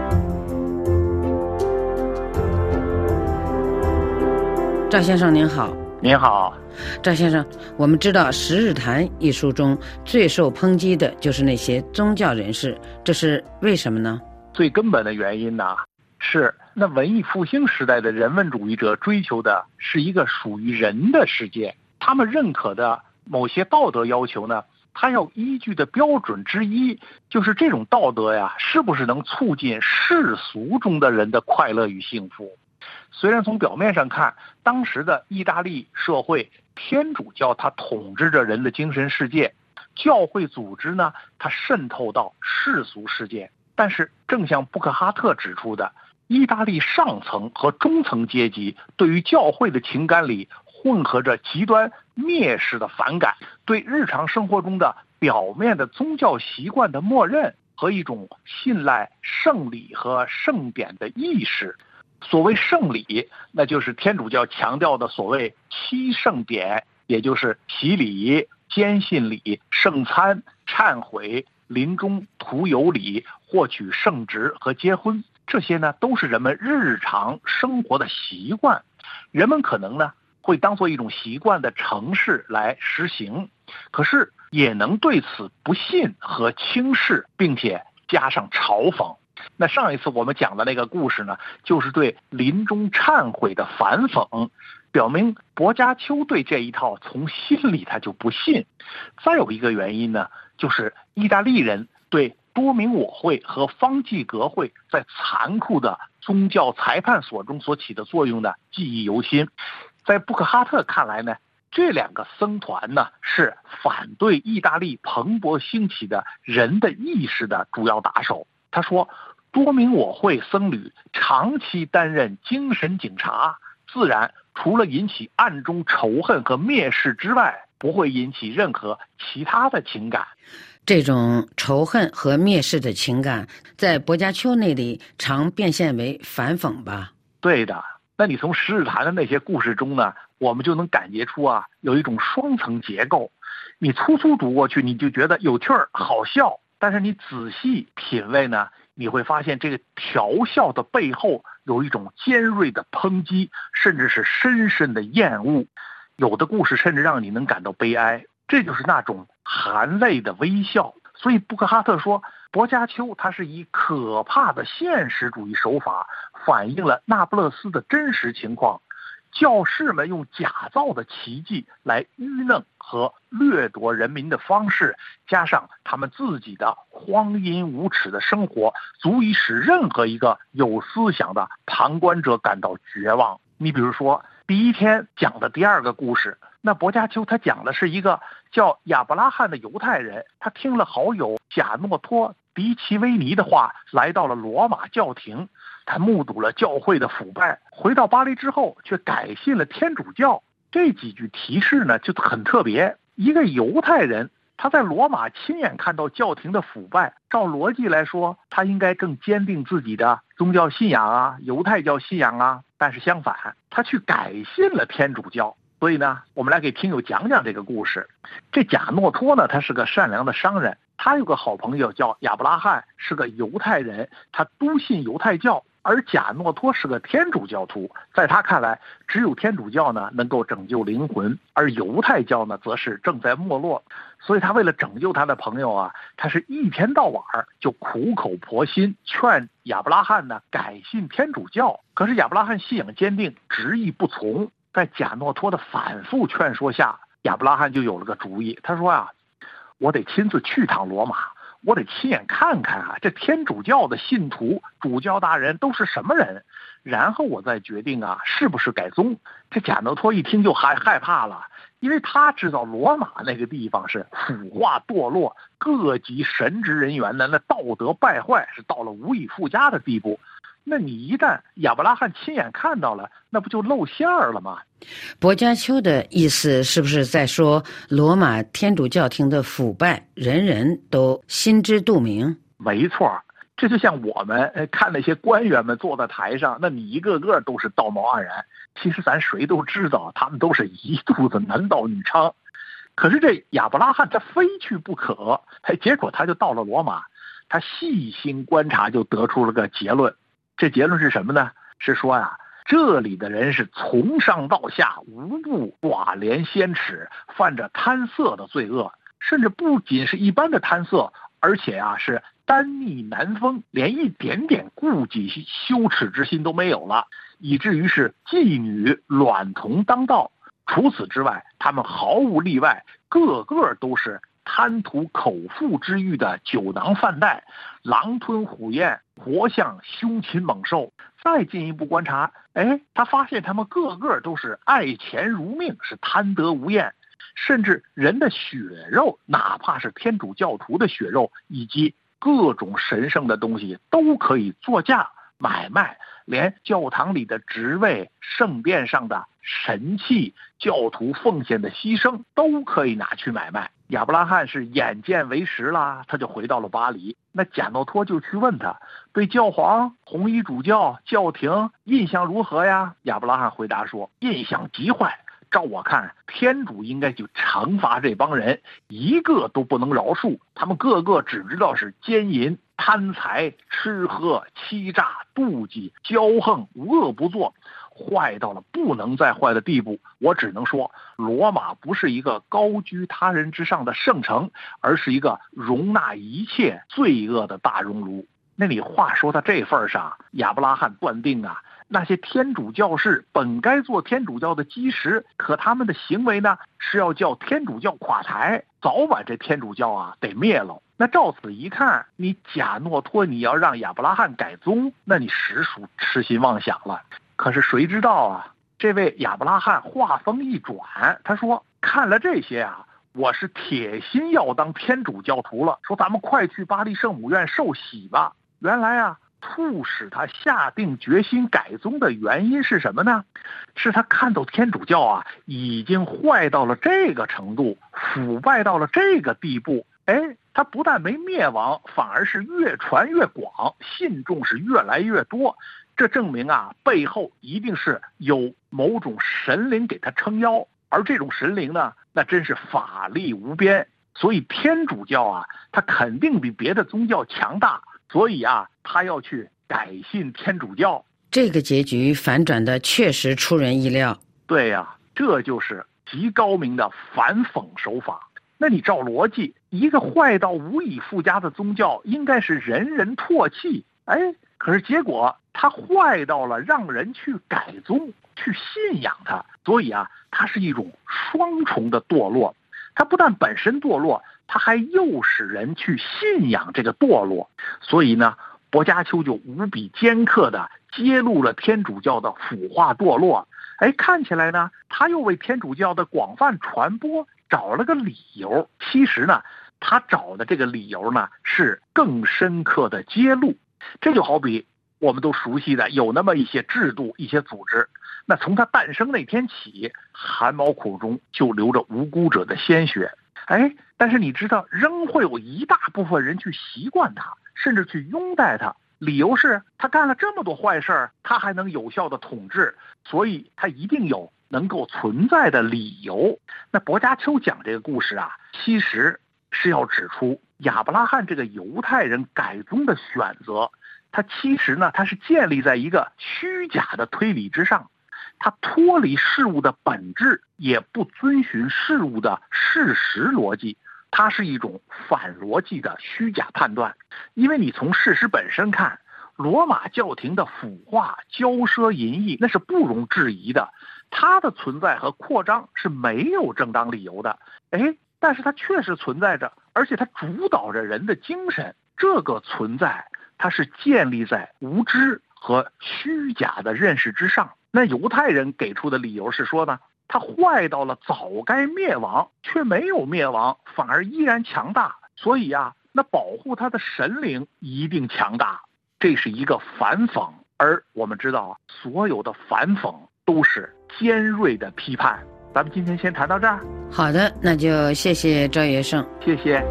赵先生您好。 您好， 赵先生，我们知道《10日谈》一书中最受抨击的就是那些宗教人士，这是为什么呢？ 最根本的原因呢，是那文艺复兴时代的人文主义者追求的是一个属于人的世界，他们认可的某些道德要求呢，他要依据的标准之一就是这种道德呀，是不是能促进世俗中的人的快乐与幸福。虽然从表面上看，当时的意大利社会，天主教它统治着人的精神世界，教会组织呢，它渗透到世俗世界。但是正像布克哈特指出的，意大利上层和中层阶级对于教会的情感里混合着极端蔑视的反感，对日常生活中的表面的宗教习惯的默认和一种信赖圣礼和圣典的意识。所谓圣礼，那就是天主教强调的所谓7圣典，也就是洗礼、坚信礼、圣餐、忏悔、临终徒有礼、获取圣职和结婚。这些呢，都是人们日常生活的习惯，人们可能呢会当作一种习惯的程式来实行，可是也能对此不信和轻视，并且加上嘲讽。那上一次我们讲的那个故事呢，就是对临终忏悔的反讽，表明薄伽丘对这一套从心里他就不信。再有一个原因呢，就是意大利人对多明我会和方济各会在残酷的宗教裁判所中所起的作用呢记忆犹新。在布克哈特看来呢， 这两个僧团呢，是反对意大利蓬勃兴起的人的意识的主要打手。他说，多名我会僧侣长期担任精神警察，自然除了引起暗中仇恨和蔑视之外，不会引起任何其他的情感。 这种仇恨和蔑视的情感，在薄伽丘那里常变现为反讽吧？ 对的。那你从十日谈的那些故事中呢，我们就能感觉出有一种双层结构。你粗粗读过去，你就觉得有趣儿、好笑，但是你仔细品味呢，你会发现这个调笑的背后有一种尖锐的抨击，甚至是深深的厌恶。有的故事甚至让你能感到悲哀，这就是那种含泪的微笑。所以布克哈特说，薄伽丘它是以可怕的现实主义手法反映了那不勒斯的真实情况。教士们用假造的奇迹来愚弄和掠夺人民的方式，加上他们自己的荒淫无耻的生活，足以使任何一个有思想的旁观者感到绝望。你比如说第一天讲的第二个故事，那薄伽丘他讲的是一个叫亚伯拉罕的犹太人，他听了好友贾诺托·迪奇维尼的话，来到了罗马教廷。他目睹了教会的腐败，回到巴黎之后却改信了天主教。这几句提示呢就很特别。一个犹太人，他在罗马亲眼看到教廷的腐败，照逻辑来说，他应该更坚定自己的宗教信仰犹太教信仰但是相反，他去改信了天主教。所以呢，我们来给听友讲讲这个故事。这贾诺托呢，他是个善良的商人，他有个好朋友叫亚伯拉罕，是个犹太人，他笃信犹太教。而贾诺托是个天主教徒，在他看来，只有天主教呢能够拯救灵魂，而犹太教呢则是正在没落。所以他为了拯救他的朋友他是一天到晚就苦口婆心劝亚伯拉罕呢改信天主教。可是亚伯拉罕信仰坚定，执意不从。在贾诺托的反复劝说下，亚伯拉罕就有了个主意。他说我得亲自去趟罗马，我得亲眼看看这天主教的信徒、主教大人都是什么人，然后我再决定是不是改宗。这贾诺托一听就害怕了，因为他知道罗马那个地方是腐化堕落，各级神职人员呢那道德败坏是到了无以复加的地步。那你一旦亚伯拉罕亲眼看到了，那不就露馅了吗？ 薄伽丘的意思是不是在说罗马天主教廷的腐败，人人都心知肚明？ 没错，这就像我们看那些官员们坐在台上，那你一个个都是道貌岸然，其实咱谁都知道，他们都是一肚子男盗女娼。可是这亚伯拉罕他非去不可，结果他就到了罗马，他细心观察就得出了个结论。这结论是什么呢？是说这里的人是从上到下无不寡廉鲜耻，犯着贪色的罪恶，甚至不仅是一般的贪色，而且是单逆难封，连一点点顾忌羞耻之心都没有了，以至于是妓女卵童当道。除此之外，他们毫无例外，个个都是贪图口腹之欲的酒囊饭袋，狼吞虎咽，活像凶禽猛兽。再进一步观察，他发现他们个个都是爱钱如命，是贪得无厌，甚至人的血肉，哪怕是天主教徒的血肉，以及各种神圣的东西都可以作价买卖，连教堂里的职位、圣殿上的神器、教徒奉献的牺牲都可以拿去买卖。亚伯拉罕是眼见为实了，他就回到了巴黎。那贾诺托就去问他，对教皇、红衣主教、教廷印象如何呀？亚伯拉罕回答说，印象极坏，照我看，天主应该就惩罚这帮人，一个都不能饶恕，他们个个只知道是奸淫、贪财、吃喝、欺诈、妒忌、骄横，无恶不作，坏到了不能再坏的地步。我只能说，罗马不是一个高居他人之上的圣城，而是一个容纳一切罪恶的大熔炉。那你话说到这份上，亚伯拉罕断定那些天主教士本该做天主教的基石，可他们的行为呢，是要叫天主教垮台，早晚这天主教得灭了。那照此一看，你贾诺托你要让亚伯拉罕改宗，那你实属痴心妄想了。可是谁知道这位亚伯拉罕话锋一转，他说看了这些啊，我是铁心要当天主教徒了，说咱们快去巴黎圣母院受洗吧。原来啊，促使他下定决心改宗的原因是什么呢？是他看到天主教啊已经坏到了这个程度，腐败到了这个地步，他不但没灭亡，反而是越传越广，信众是越来越多。这证明啊，背后一定是有某种神灵给他撑腰，而这种神灵呢，那真是法力无边。所以天主教啊，它肯定比别的宗教强大，所以啊，他要去改信天主教。 这个结局反转的确实出人意料。 对呀，这就是极高明的反讽手法。那你照逻辑，一个坏到无以复加的宗教应该是人人唾弃，可是结果它坏到了让人去改宗，去信仰它，所以啊，它是一种双重的堕落。它不但本身堕落，它还诱使人去信仰这个堕落。所以呢，薄伽丘就无比尖刻地揭露了天主教的腐化堕落。看起来呢，他又为天主教的广泛传播找了个理由。其实呢，他找的这个理由呢，是更深刻的揭露。这就好比我们都熟悉的有那么一些制度、一些组织，那从它诞生那天起，汗毛孔中就流着无辜者的鲜血。但是你知道，仍会有一大部分人去习惯它，甚至去拥戴它。理由是他干了这么多坏事，他还能有效的统治，所以他一定有能够存在的理由。那薄伽丘讲这个故事啊，其实是要指出亚伯拉罕这个犹太人改宗的选择，他其实呢，他是建立在一个虚假的推理之上，他脱离事物的本质，也不遵循事物的事实逻辑，它是一种反逻辑的虚假判断。因为你从事实本身看，罗马教廷的腐化、骄奢淫逸，那是不容置疑的，它的存在和扩张是没有正当理由的。但是它确实存在着，而且它主导着人的精神。这个存在，它是建立在无知和虚假的认识之上。那犹太人给出的理由是说呢，它坏到了早该灭亡，却没有灭亡，反而依然强大。所以啊，那保护它的神灵一定强大。这是一个反讽，而我们知道啊，所有的反讽都是尖锐的批判。咱们今天先谈到这儿。 好的，那就谢谢赵学胜。 谢谢。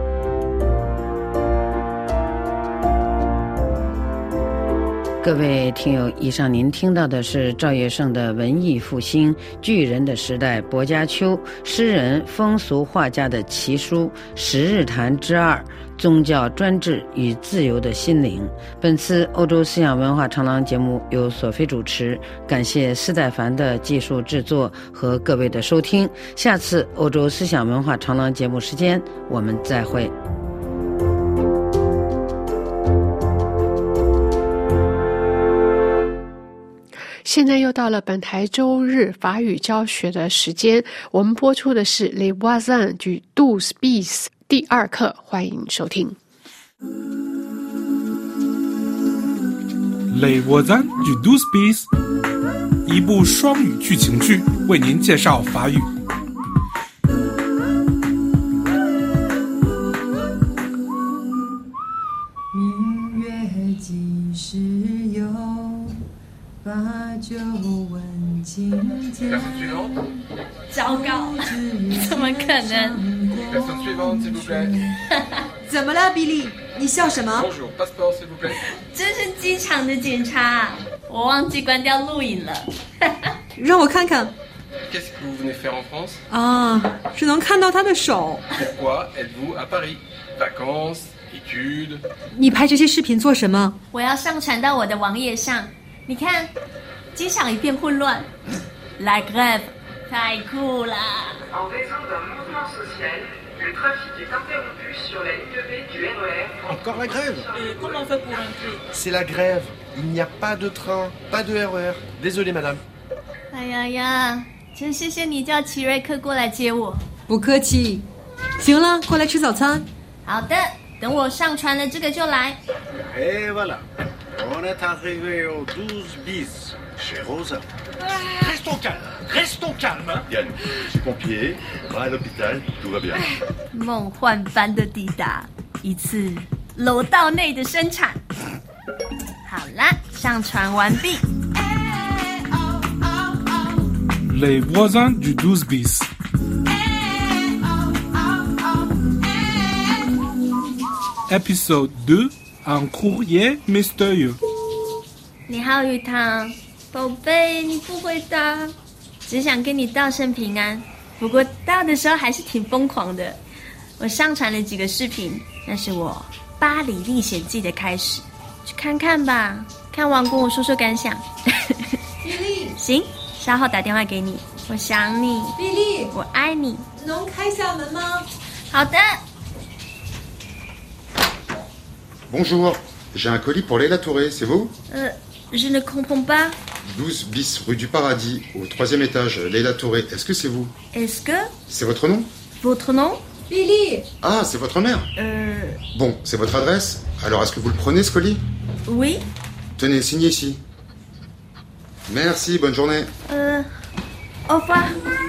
各位听友，以上您听到的是赵学胜的文艺复兴巨人的时代薄伽丘诗人风俗画家的奇书《十日谈之2：宗教专制与自由的心灵》。本次欧洲思想文化长廊节目由索菲主持，感谢施代凡的技术制作和各位的收听。下次欧洲思想文化长廊节目时间我们再会。 现在又到了本台周日法语教学的时间，我们播出的是 Les Voisins du 12 bis 第2课，欢迎收听。 Les Voisins du 12 bis 一部双语剧情剧，为您介绍法语。 明月几时有，把酒问青天。 糟糕，怎么可能？ 怎么了，比利？你笑什么？ 这是机场的检查，我忘记关掉录影了。 让我看看。 Qu'est-ce que vous venez faire en France? 啊，只能看到他的手。 Pourquoi êtes-vous à Paris? Vacances, études. 你拍这些视频做什么？ 我要上传到我的网页上。你看，机场一片混乱。La grève， 太酷了。 En raison d'un mouvement social, le trafic est interrompu sur la ligne B du RER. Encore la grève? Et comment on fait pour rentrer? C'est la grève. Il n'y a pas de train, pas de RER. Désolé, madame. 哎呀呀，真谢谢你叫奇瑞克过来接我。 不客气。行了，过来吃早餐。 好的，等我上传了这个就来。 Et voilà, on est arrivé au 12 bis chez Rosa. Restons calmes, restons calmes. Yann, je suis pompier, va à l'hôpital, tout va bien. 梦幻般的抵达，一次楼道内的生产。好啦，上传完毕。 Les voisins du 12 bis. Épisode 2, un courrier mystérieux. 你好，鱼汤，宝贝，你不回答，只想跟你道声平安。不过到的时候还是挺疯狂的。我上传了几个视频，那是我《巴黎历险记》的开始，去看看吧。看完跟我说说感想。 比利， 行，稍后打电话给你。我想你， 比利， 我爱你。 能开下门吗？ 好的。 Bonjour, j'ai un colis pour Leila Touré, c'est vous? Je ne comprends pas. 12 bis rue du Paradis, au 3e étage, Leila Touré. Est-ce que c'est vous? Est-ce que? C'est votre nom? Votre nom? Billy. Ah, c'est votre mère? Bon, c'est votre adresse. Alors, est-ce que vous le prenez, ce colis? Oui. Tenez, signez ici. Merci, bonne journée. Au revoir.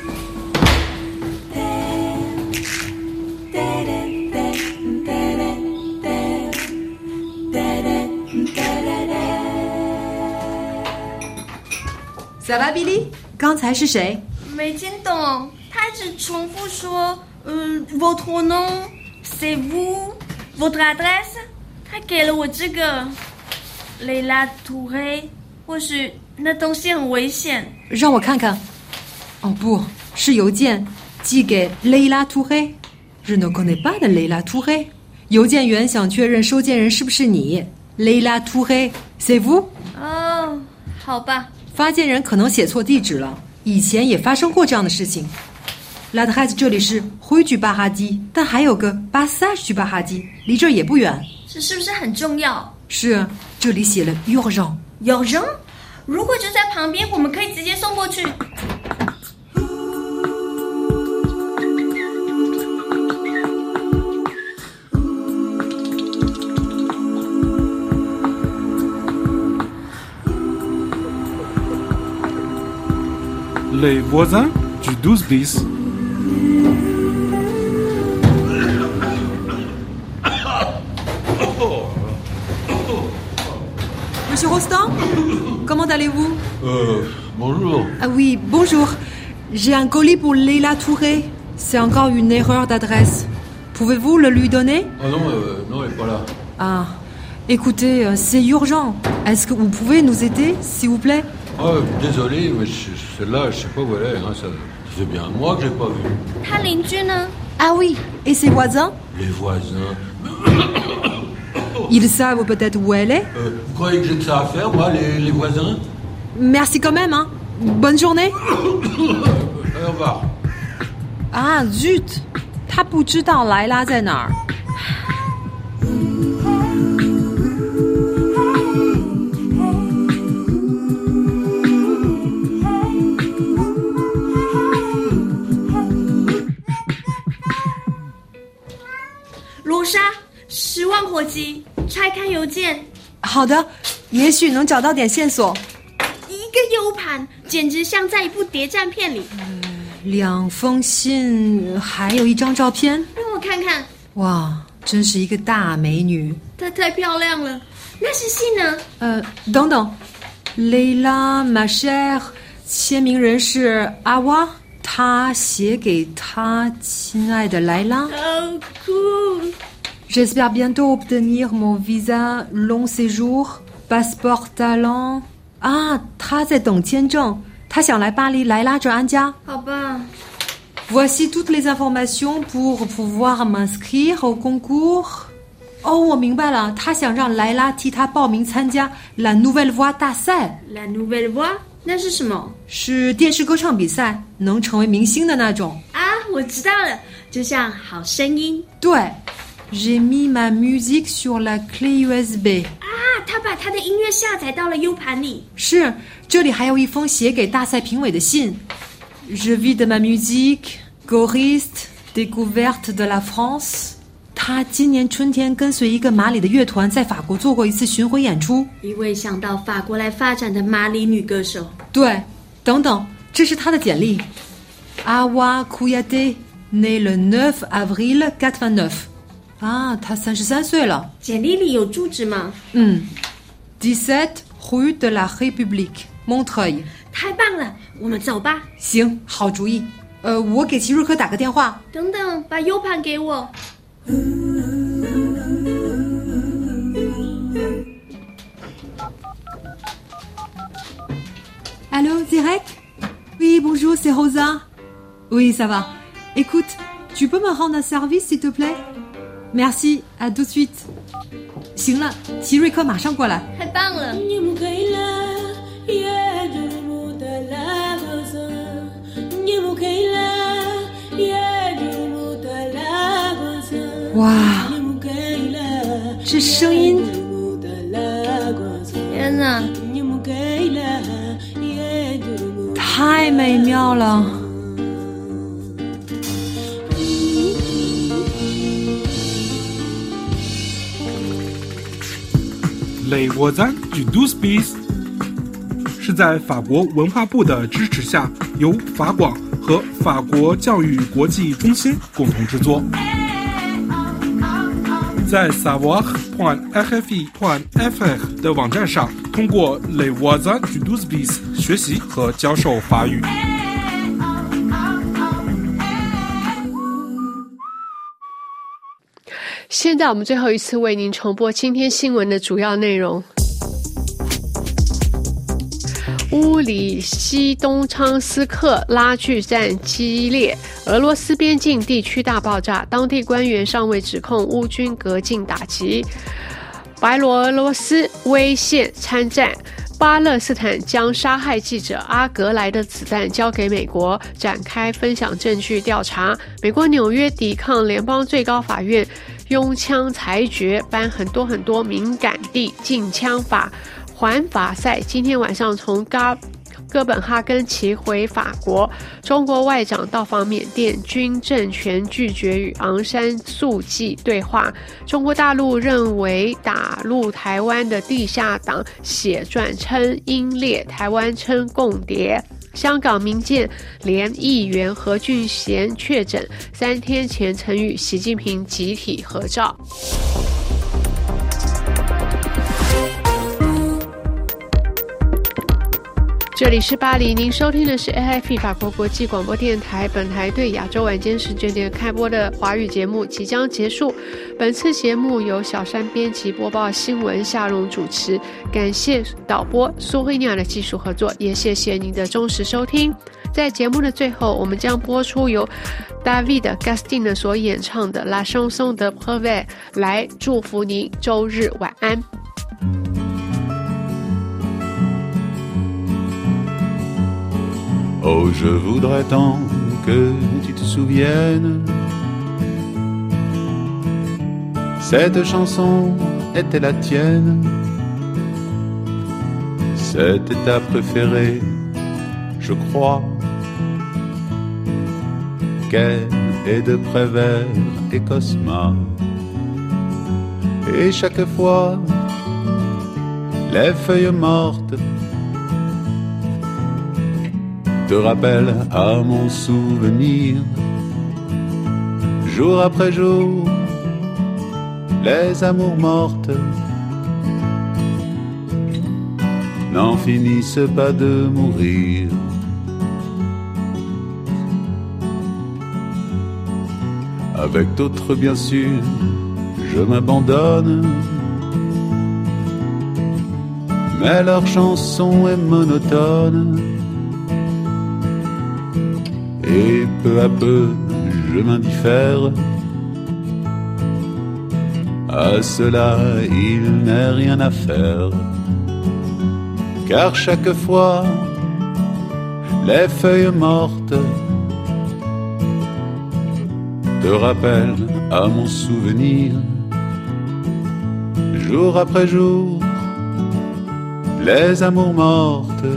Ça va, Billy？ 刚才是谁？ 没听懂，他只重复说，votre nom, c'est vous, votre adresse。他给了我这个，Leila Touré，或许那东西很危险。 让我看看。哦，不是邮件，寄给 Leila Touré。Je ne connais pas de Leila Touré。邮件员想确认收件人是不是你 ，Leila Touré, c'est vous？ 哦，好吧。 发件人可能写错地址了，以前也发生过这样的事情。L'adresse 这里是 rue du Paradis， 但还有个 passage du Paradis， 离这儿也不远。 这是不是很重要？ 是，这里写了 urgent。urgent？ 如果就在旁边，我们可以直接送过去。 Les voisins du 12 bis. Monsieur Rostand, comment allez-vous? Bonjour. Ah oui, bonjour. J'ai un colis pour Leila Touré. C'est encore une erreur d'adresse. Pouvez-vous le lui donner? Ah non, non, elle n'est pas là. Ah, écoutez, c'est urgent. Est-ce que vous pouvez nous aider, s'il vous plaît? Oh, désolé, mais celle-là, je sais pas où elle est. Hein, c'est bien moi que j'ai pas vu. 他邻居呢? Ah oui, et ses voisins? Les voisins. Ils savent peut-être où elle est? Vous croyez que j'ai que ça à faire, moi, les voisins? Merci quand même, hein. Bonne journée. Au revoir. Ah, zut. 他不知道莱拉在哪儿。 罗莎，10万火急，拆开邮件。 好的，也许能找到点线索。 一个 U 盘，简直像在一部谍战片里。 2封信，还有一张照片。 让我看看。 哇，真是一个大美女。 她太漂亮了。那是信呢？ 等等 ，Leila ma chère， 签名人是阿哇，她写给她亲爱的莱拉。 Oh, cool. J'espère bientôt obtenir mon visa long séjour, passeport talent. 啊，她在等签证，她想来巴黎莱拉这安家。 好吧。 Voici toutes les informations pour pouvoir m'inscrire au concours. 哦，我明白了，她想让莱拉替她报名参加 La Nouvelle Voix 大赛。 La Nouvelle Voix 那是什么？ 是电视歌唱比赛，能成为明星的那种。 啊，我知道了，就像好声音。 对。J'ai mis ma musique sur la clé USB. 啊，他把他的音乐下载到了 U 盘里。 是，这里还有一封写给大赛评委的信。Je vis de ma musique, choriste, découverte de la France. 他今年春天跟随一个马里的乐团在法国做过一次巡回演出。 一位想到法国来发展的马里女歌手。 对。 等等，这是他的简历。Awa Kouyaté né le 9 avril 89。啊，他33岁了。 简历里有住址吗 ？17 rue de la République Montreuil。 太棒了，我们走吧。 行，好主意。我给齐瑞克打个电话。 等等，把 U 盘给我。 Allô, Zirek? Oui, bonjour, c'est Rosa. Oui, ça va. Écoute, tu peux me rendre un service, s'il te plaît? Merci, à tout de suite. 行了，齐瑞克马上过来。 太棒了。 哇，这声音！ 天哪， 太美妙了。 Les voisins du 12 bis 是在法国文化部的支持下，由法广和法国教育国际中心共同制作。在 savoir.rfi.fr 的网站上，通过 Les voisins du 12 bis 学习和教授法语。 现在我们最后一次为您重播今天新闻的主要内容。乌里西东昌斯克拉锯战激烈，俄罗斯边境地区大爆炸，当地官员尚未指控乌军隔境打击。白俄罗斯危险参战，巴勒斯坦将杀害记者阿格莱的子弹交给美国，展开分享证据调查。美国纽约抵抗联邦最高法院拥枪裁决，颁很多敏感地禁枪法。环法赛今天晚上从哥本哈根骑回法国。中国外长到访缅甸，军政权拒绝与昂山素季对话。中国大陆认为打入台湾的地下党血赚称英烈，台湾称共谍。香港民建联议员何俊贤确诊，3天前曾与习近平集体合照。这里是巴黎，您收听的是 RFI 法国国际广播电台。本台对亚洲晚间时间点开播的华语节目即将结束。本次节目由小山编辑播报新闻，夏蓉主持。感谢导播苏慧娘的技术合作，也谢谢您的忠实收听。在节目的最后，我们将播出由 David Gastin 所演唱的 La Chanson de Prévert 来祝福您周日晚安。 Oh, je voudrais tant que tu te souviennes. Cette chanson était la tienne. C'était ta préférée, je crois. Qu'elle est de Prévert et Cosma. Et chaque fois, les feuilles mortes te rappelle à mon souvenir. Jour après jour, les amours mortes n'en finissent pas de mourir. Avec d'autres bien sûr, je m'abandonne, mais leur chanson est monotone. Et peu à peu, je m'indiffère. À cela, il n'est rien à faire. Car chaque fois, les feuilles mortes te rappellent à mon souvenir. Jour après jour, les amours mortes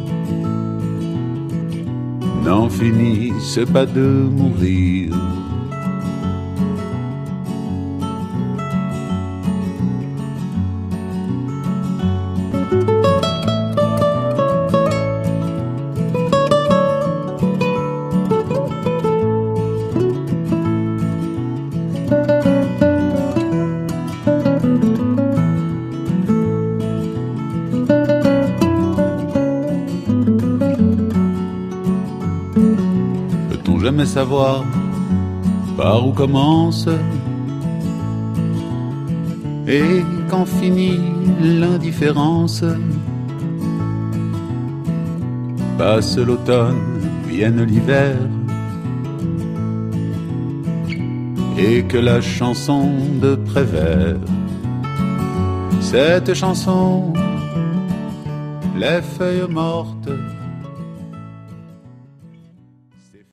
n'en finissent pas de mourir. jamais savoir par où commence. Et quand finit l'indifférence, passe l'automne, vienne l'hiver, et que la chanson de Prévert, cette chanson, les feuilles mortes